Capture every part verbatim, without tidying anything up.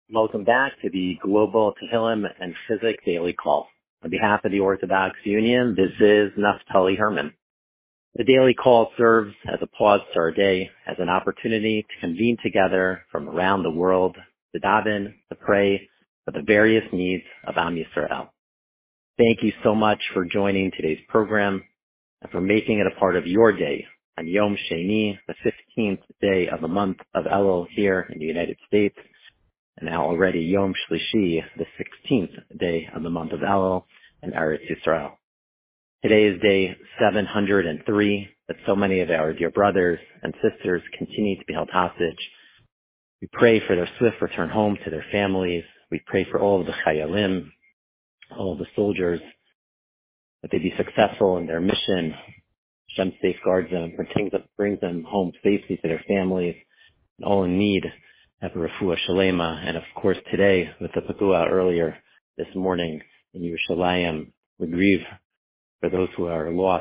Welcome back to the Global Tehillim and Chizuk Daily Call. On behalf of the Orthodox Union, this is Naftali Herman. The Daily Call serves as a pause to our day, as an opportunity to convene together from around the world, to daven, to pray for the various needs of Am Yisrael. Thank you so much for joining today's program and for making it a part of your day on Yom Sheni, the fifteenth day of the month of Elul here in the United States, and now already Yom Shlishi, the sixteenth day of the month of Elul in Eretz Yisrael. Today is day seven hundred three, that so many of our dear brothers and sisters continue to be held hostage. We pray for their swift return home to their families. We pray for all of the Chayalim, all of the soldiers, that they be successful in their mission. Hashem safeguards them, brings them, brings them home safely to their families, and all in need have a refuah shalema. And of course today, with the Pekua earlier this morning in Yerushalayim, we grieve for those who are lost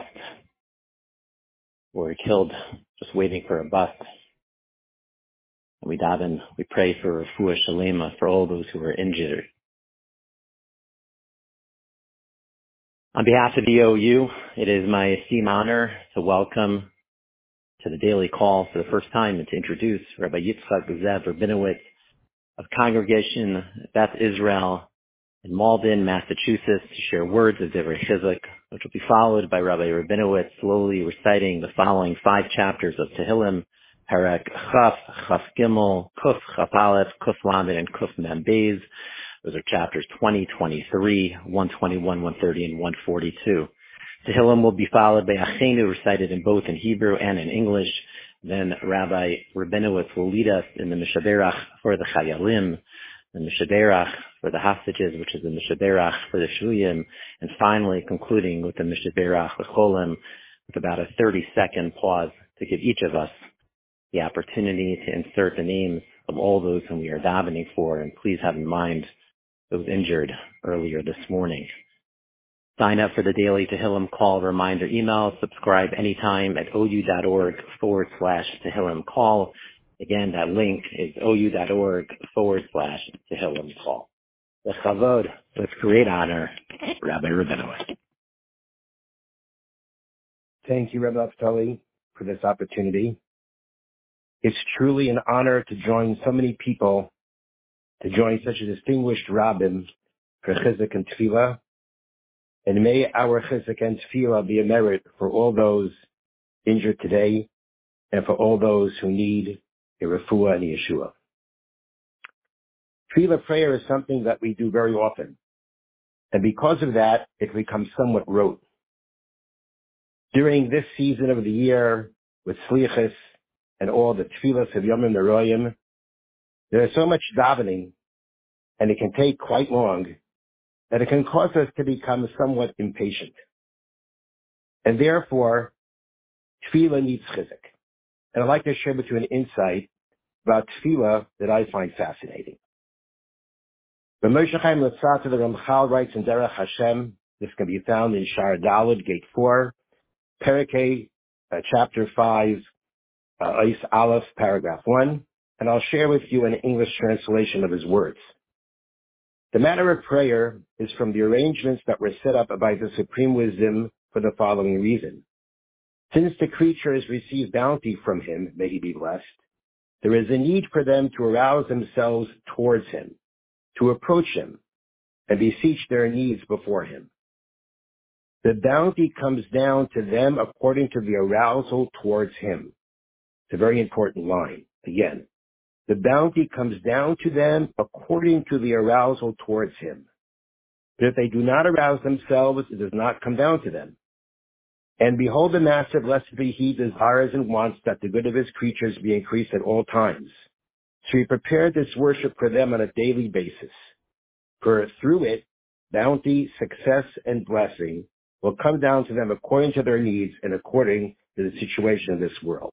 or killed just waiting for a bus. And we daven, we pray for refuah shalema for all those who are injured. On behalf of the O U, it is my esteemed honor to welcome to the Daily Call for the first time and to introduce Rabbi Yitzchak Zev Rabinowitz of Congregation Beth Israel in Malden, Massachusetts, to share words of Divrei Chizuk, which will be followed by Rabbi Rabinowitz slowly reciting the following five chapters of Tehillim, Perek Chaf, Chaf Gimel, Kuf Chaf Aleph, Kuf Lamed, and Kuf Mem Beis. Those are chapters twenty, twenty-three, one twenty-one, one thirty, and one forty-two. Tehillim will be followed by Achenu, recited in both in Hebrew and in English. Then Rabbi Rabinowitz will lead us in the Mishaberach for the Chayalim, the Mishaberach for the hostages, which is the Mishaberach for the Shuyim, and finally concluding with the Mishaberach Cholim, with about a thirty-second pause to give each of us the opportunity to insert the names of all those whom we are davening for, and please have in mind those injured earlier this morning. Sign up for the daily Tehillim Call reminder email. Subscribe anytime at ou.org forward slash Tehillim Call. Again, that link is ou.org forward slash Tehillim Call. The Chavod, with great honor, Rabbi Rabinowitz. Thank you, Rabbi Naftali, for this opportunity. It's truly an honor to join so many people, to join such a distinguished rabbin for Chizuk and Tefillah. And may our Chizuk and Tefillah be a merit for all those injured today and for all those who need a refuah and Yeshua. Tefillah prayer is something that we do very often. And because of that, it becomes somewhat rote. During this season of the year, with Slichus and all the Tefillahs of Yom Neroyim, there is so much davening, and it can take quite long, that it can cause us to become somewhat impatient. And therefore, Tefillah needs Chizuk. And I'd like to share with you an insight about Tefillah that I find fascinating. The Moshe Chaim Luzzatto, the Ramchal, writes in Derech Hashem, this can be found in Shar Daled, Gate four, Perek, uh, Chapter five, uh, Ois Aleph, Paragraph one, and I'll share with you an English translation of his words. The matter of prayer is from the arrangements that were set up by the Supreme Wisdom for the following reason. Since the creatures receive bounty from him, may he be blessed, there is a need for them to arouse themselves towards him, to approach him, and beseech their needs before him. The bounty comes down to them according to the arousal towards him. It's a very important line. Again, the bounty comes down to them according to the arousal towards him. But if they do not arouse themselves, it does not come down to them. And behold, the Master, blessed be he, desires and wants that the good of his creatures be increased at all times. So he prepared this worship for them on a daily basis. For through it, bounty, success, and blessing will come down to them according to their needs and according to the situation of this world.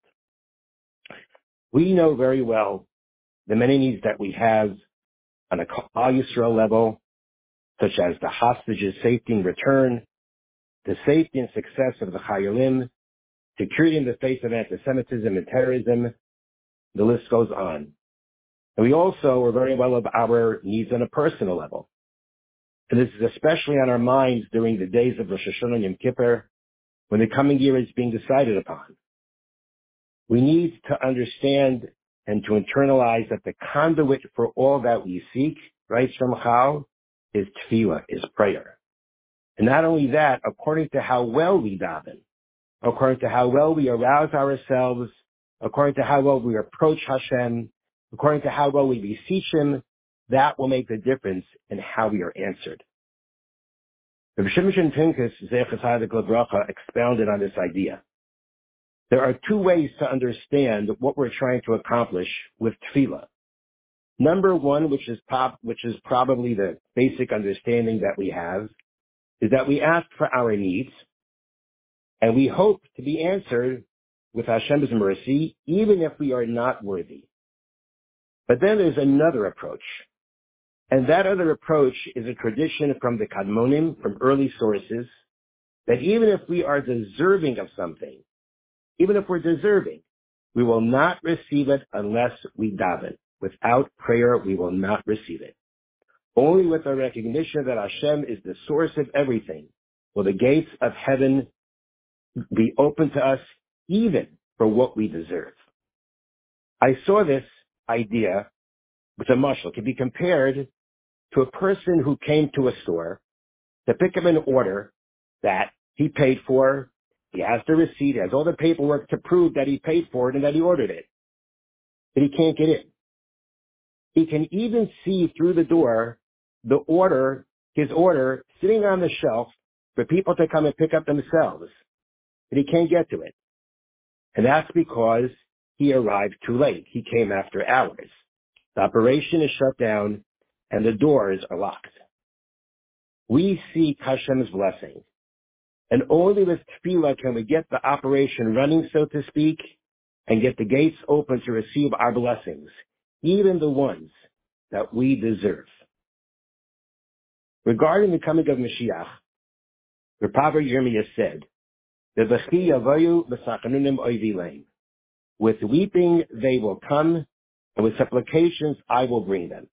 We know very well the many needs that we have on a Klal Yisrael level, such as the hostages' safety and return, the safety and success of the Chayalim, security in the face of anti-Semitism and terrorism. The list goes on. And we also are very well of our needs on a personal level. And this is especially on our minds during the days of Rosh Hashanah and Yom Kippur, when the coming year is being decided upon. We need to understand and to internalize that the conduit for all that we seek, writes Ramchal, is tefillah, is prayer. And not only that, according to how well we daven, according to how well we arouse ourselves, according to how well we approach Hashem, according to how well we beseech Him, that will make the difference in how we are answered. Rabbi Shimshon Pincus, Zecher Tzaddik Lebracha, expounded on this idea. There are two ways to understand what we're trying to accomplish with tefillah. Number one, which is pop, which is probably the basic understanding that we have, is that we ask for our needs, and we hope to be answered with Hashem's mercy, even if we are not worthy. But then there's another approach. And that other approach is a tradition from the Kadmonim, from early sources, that even if we are deserving of something, even if we're deserving, we will not receive it unless we daven. Without prayer, we will not receive it. Only with a recognition that Hashem is the source of everything will the gates of heaven be open to us, even for what we deserve. I saw this idea with a mashal. It can be compared to a person who came to a store to pick up an order that he paid for. He has the receipt, he has all the paperwork to prove that he paid for it and that he ordered it. But he can't get in. He can even see through the door the order, his order, sitting on the shelf for people to come and pick up themselves. But he can't get to it. And that's because he arrived too late. He came after hours. The operation is shut down and the doors are locked. We seek Hashem's blessing. And only with tefillah can we get the operation running, so to speak, and get the gates open to receive our blessings, even the ones that we deserve. Regarding the coming of Mashiach, the prophet Yirmiyah said, with weeping they will come, and with supplications I will bring them.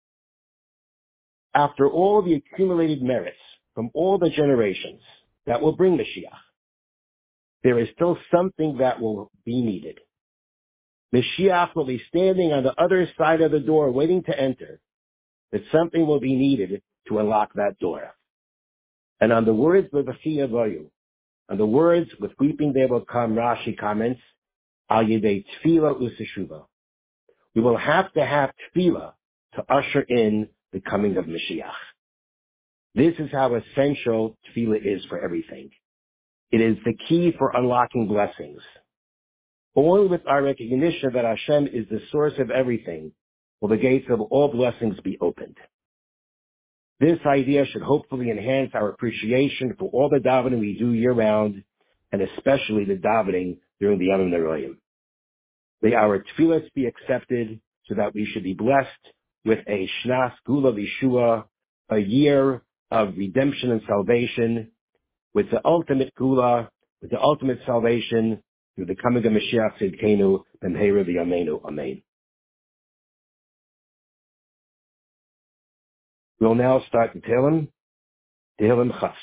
After all the accumulated merits from all the generations that will bring Mashiach, there is still something that will be needed. Mashiach will be standing on the other side of the door waiting to enter, but something will be needed to unlock that door. And on the words of V'chi Yavayu, on the words with weeping they will come, Rashi comments, Al Yedei Tefillah U'Teshuva. We will have to have tefillah to usher in the coming of Mashiach. This is how essential tefillah is for everything. It is the key for unlocking blessings. Only with our recognition that Hashem is the source of everything will the gates of all blessings be opened. This idea should hopefully enhance our appreciation for all the davening we do year-round, and especially the davening during the Yom Noraim. May our tefillahs be accepted so that we should be blessed with a Shnas Gula V'Yeshua, a year of redemption and salvation, with the ultimate Gula, with the ultimate salvation, through the coming of Mashiach Tzidkenu, B'mheira V'yameinu, Amen. We'll now start the Tehillim, Tehillim Chaf.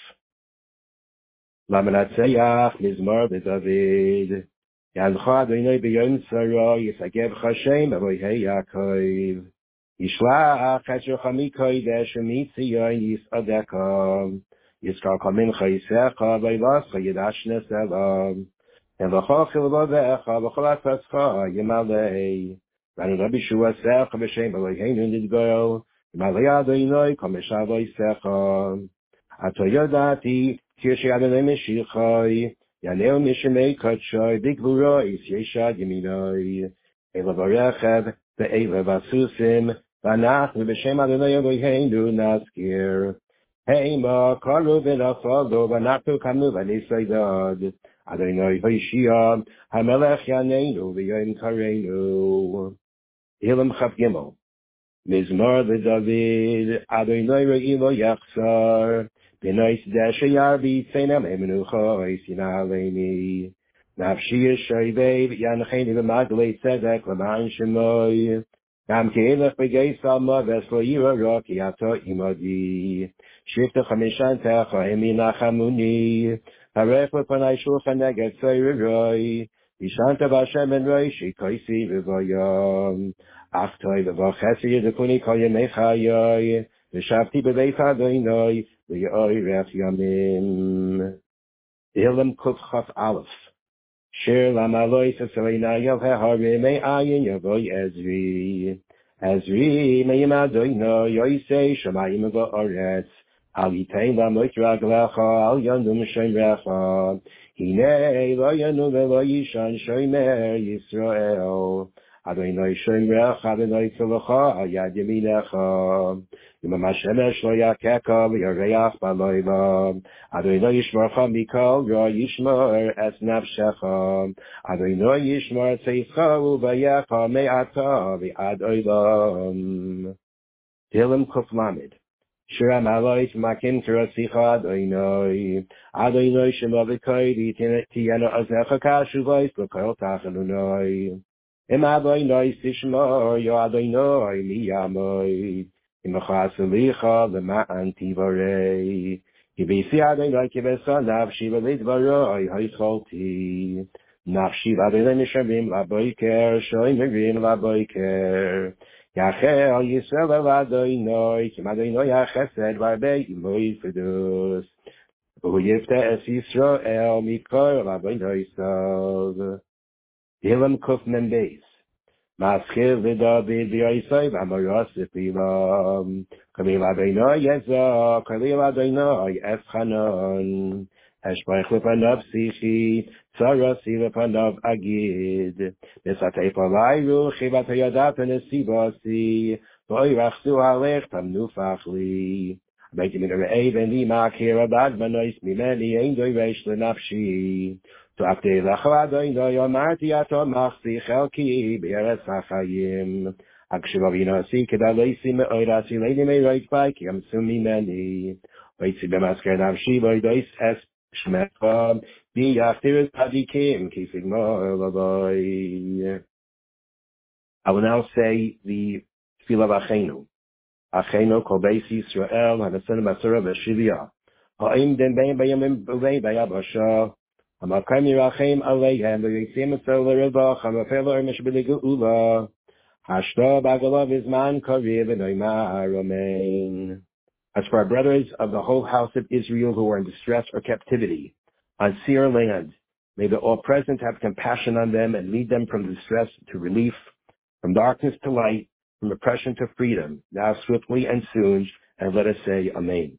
Lamanatzeach Mizmar B'David, Yadcha Adonai B'Yom Tzara, Yisagev Chashem Avohei Yaakov, Yishlach Esher Chamikodesh U'Mitzion Yisadeka, Yiskar Kamincha Yisecha V'Yilascha Yidashnes Elam, and V'chol Chilvavecha V'chol Atzascha Yimalei, Ranu Rabbi Shua Secha V'Shem Eloheinu Nidgoel, Yimalei Adonai Kameshavoi Secha, Ato Yodati Tirshei Adonai Meshichai, Yanel Mishemei Kotshoi Bigvuroi Yeshad Yeminoi, Ela Varechev Ve'ela Vasusim, Vanach V'Beshem Adonai Eloheinu Naskir, Heima Karu V'Nafalo Vanachtu Kanu V'Nisaydad, Adonai Hoshia, Hamelech Yaneinu V'Yom Kareinu. Tehillim Chaf Gimel. Mizmar L'David, Adonai Re'ilo Yachsar, B'nais Dashayar B'Yitzeina Me'menucha Yisina Aleini, Nafshi Yishayvei V'Yancheni V'Maglei Tzedek L'Ma'an Shemoi, Gam keilach begei salma veslo yira roki ato imadi. Shifta chamishan techa emina chamuni. Haref lepanai shulchan neged soyroi. Yishanta b'Hashem en roi shikoisi v'vayom. Achtoi v'vachesi yedekuni kol yemei chayoi. V'shavti b'beis Adonai v'yoi rech yamim. Ilem kuf chaf aleph. Shir lamaloi sasarina yov ha'harim me'ayin yavoi Ezri. Ezri me'im Adonai yoisei shamayim v'oretz. Al yitein lamoit raglecha al yandum shomrecha. Hinei lo yanu ve'lo yishan shomer Yisrael. Adonai shomrecha Adonai tzelecha al yad yaminecha. Yimam hashemesh lo yakeka v'yareach b'loila. Adonai yishmarcha mikol ra yishmar es nafshecha. Adonai yishmar tzeicha u'vayecha me'ata v'ad olam. Tehillim Kuf Lamed. Shira Malois Makim Terasicha Adonai. Adonai Shema V'Koidi Tiena Azecha Kashuvois L'Kol Tachanunai. Im Adonai Tishmor Yo Adonai Miyamoi. Im Achasalicha L'Ma'an Tivarei. Kibesi Adonai Kibesa Nafshi V'Lidvaroi Haicholti. Nafshi V'Adonai Nishavim L'Aboiker Shoy Merim L'Aboiker. Yacheh al Yisrael el Adonai, Kim Adonai yachesed v'arbei imoi fedus. V'hu yifte es Yisrael mikol Adonai sav. Tehillim Kuf Mem Beis. Maschil v'David v'Yisai v'Amoros v'Pilam. Kalil Adonai Yezah, Kalil Adonai Eschanon. Heshbach lepanav sichi, tzarasi lepanav agid. Nesatei palai ruchi v'atayadat v'nesibasi, v'oirachzu alech tamnu fachli. Abeti min re'ei v'ni ma'akir abad manois mimeni ein doiresh lenafshi. Tu'akte lecha Adonai amarti ato machsi chelki b'eretz hachayim. Akshiv avinasi kedaleisi me'oirasi leini me'roik bai ki amsu mimeni. V'itzi b'masker nafshi v'oidois es Shmecha bi yachtir tzadikim ki sigma elavai. I will now say the Tefillah of Achenu. Achenu kol beis Yisrael hanasen basura v'shivya. Ha'im den bein bayamim b'vei bayabasha. Ha'makam yirachem aleihem v'yitzim etzol l'revach ha'mafel l'ermesh b'legeula. Hashta b'agala v'zman kariv v'noimar amen. As for our brothers of the whole house of Israel who are in distress or captivity on Seir land, may the All-Present have compassion on them and lead them from distress to relief, from darkness to light, from oppression to freedom, now swiftly and soon, and let us say Amen.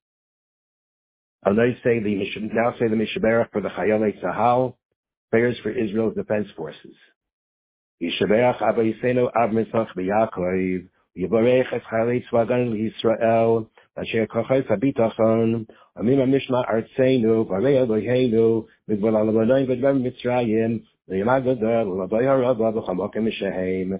I'll now say the now say the Mishaberach for the Chayalei Tzahal, prayers for Israel's defense forces. Yishaberach Abba Yisenu Av Mitzvach B'Yakov, Yivarech Es Chayalei Tzvagan L'Yisrael, Asher Kochai Sabitachon, Amim Mishma Artseinu, Varei Eloheinu, Midbar Alabanai Vedvar Mitzrayim, V'yamad Gadol, L'Avay Harava V'chamokim Mishaheim,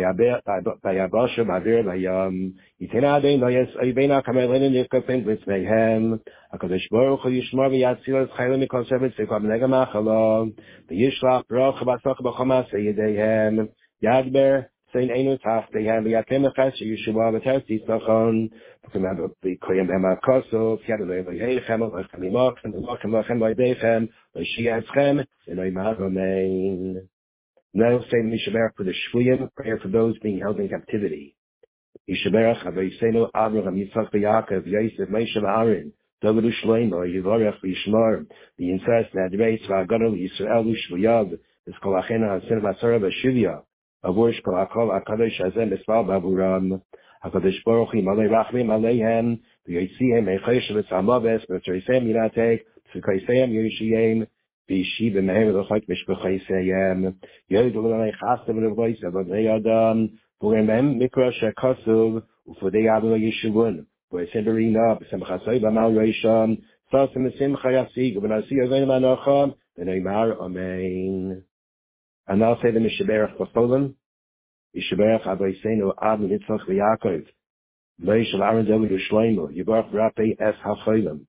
V'yabashu B'avir V'yam, Yitina Adonai Yes Oivena Kamelenu Nifkafim V'tzmeihem, HaKadosh Baruch Hu Yishmor V'yatzil Es Chaylim Mikol Shevet Tzikam Nega Machalom, V'yishlach Baruch B'asach B'chomas V'yedeihem, Yadber, Sein Einu Tachteihem, V'yakem Echas Yeshua V'ter Tzitachon, Remember, the Koyim Bema Koso, Fiadolei Loyheichem, Lochemimach, and the Lochem Lochem Loydeichem, Loyshietzchem, and Oimad Amen. Now say the Mishaberach for the Shvuyim, prayer for those being held in captivity. Yishaberach, Avoisenu, Abraham, Yitzchak, Yaakov, Yosef, Moshe, Aaron, David, Shlomo, Yivarech, Yishmar, the incest, Nadreis, V'agadol, Yisrael, Shvuyad, Eskolachena, Hasen, Vasara, Vashivya, Avursh, Kolakol, Akadosh, Hazem, Esval, Baburam, HaKadosh Baruch Hu Malei Rachmim Aleihem V'yotzihem Meichesh V'tzamaves V'tzorisem Yiratek V'kaisem Yerishiyem V'yishiv V'mehem V'chak Mishpachaiseyem Yod L'nei Chastem V'vois V'nei Adam V'remem Mikra Shekasuv U'fodei Adonai Yeshuvun V'esem Berina B'semchasoi B'mal Reisham Sasim V'simcha Yasig V'nasi Yovein Manocham V'neimar Amen. And now say the Mishaberach B'cholim. Yishaberach Avoisenu Av Mitzvach V'Yakov, Moshe Aaron David Shlomo, Yivarach Rapei Es HaCholim.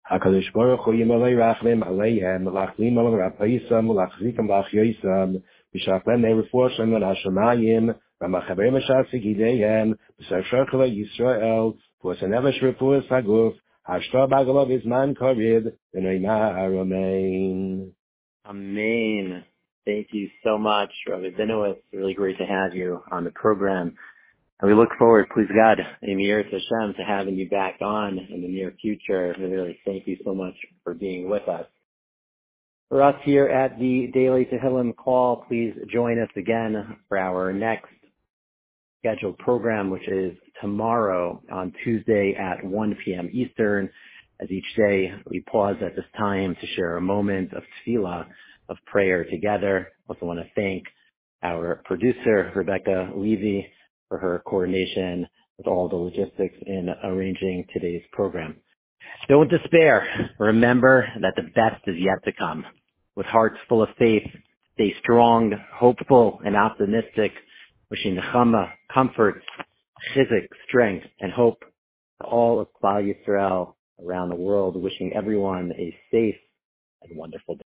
HaKadosh Baruch Hu Yimalei Rachlim Aleihem Lachlim Al Rapaisam Lachzikam Lachyoisam B'Shachlem Ne'Refuah Shem Len HaShamayim Ramachaber Mashas Gideihem B'Sar Shachla Yisrael Fuasanevesh Refuah Saguf Hashtar Bagalav Izman Karid V'Noimah Amen. Amen. Thank you so much, Rabbi Binowitz. Really great to have you on the program. And we look forward, please God, Emir Hashem, to having you back on in the near future. We really thank you so much for being with us. For us here at the Daily Tehillim Call, please join us again for our next scheduled program, which is tomorrow on Tuesday at one p.m. Eastern. As each day, we pause at this time to share a moment of tefillah, of prayer together. Also want to thank our producer, Rebecca Levy, for her coordination with all the logistics in arranging today's program. Don't despair. Remember that the best is yet to come. With hearts full of faith, stay strong, hopeful, and optimistic, wishing nechama, comfort, chizik, strength, and hope to all of Klal Yisrael around the world, wishing everyone a safe and wonderful day.